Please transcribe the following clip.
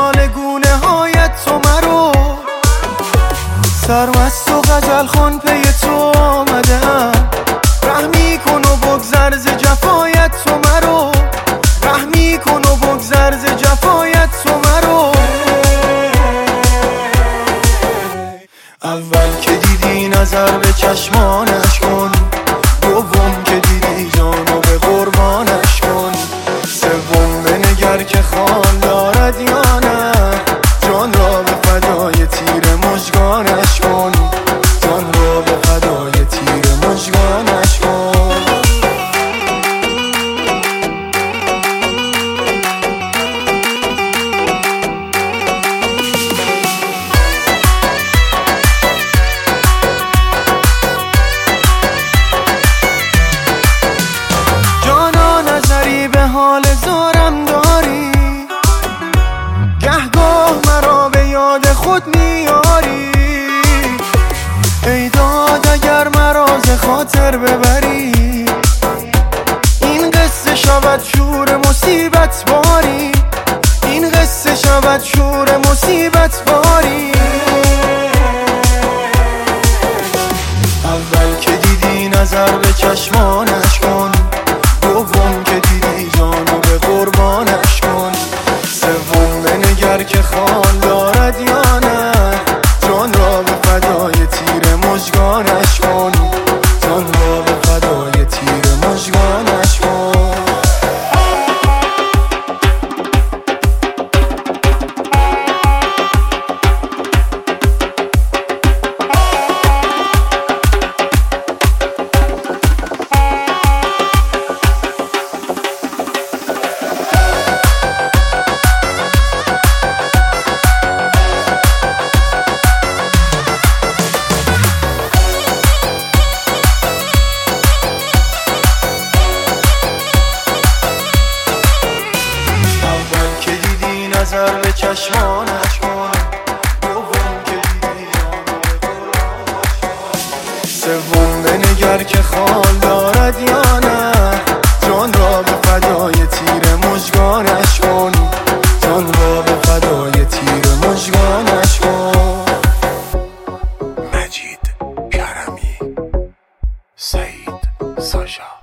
حال گونه هایت تو مرو، سرمست و غزل خون پی تو آمدم. رحمی کن و بگذر ز جفایت تو مرو، رحمی کن و بگذر ز جفایت تو مرو. اول که دیدی نظر به چشمانش کن، دوم که دیدی جانو به قربانش کن، سوم بنگر که خال دارد یا نه، جان را به فدای تیر مژگانش کن، جان را به فدای تیر مژگانش کن. حال زارم داری، گهگاه مرا به یاد خود میاری. ای داد اگر مرا ز خاطر ببری، این قصه شود شور مصیبت باری، این قصه شود شور مصیبت باری. اول که دیدی نظر به چشمانش کن، دوم که دیدی جانو به قربانش کن، سوم بنگر که خال دارد یا نه، جان را به فدای تیر مژگانش کن، جان را به فدای تیر مژگانش کن. نظر به چشمانش کن، دوم که دیدی جانو به قربانش کن، سوم بنگر که خال دارد یا نه، جان را به فدای تیر مژگانش کن، جان را به فدای تیر مژگانش کن. مجید کرمی، سعید ساشا.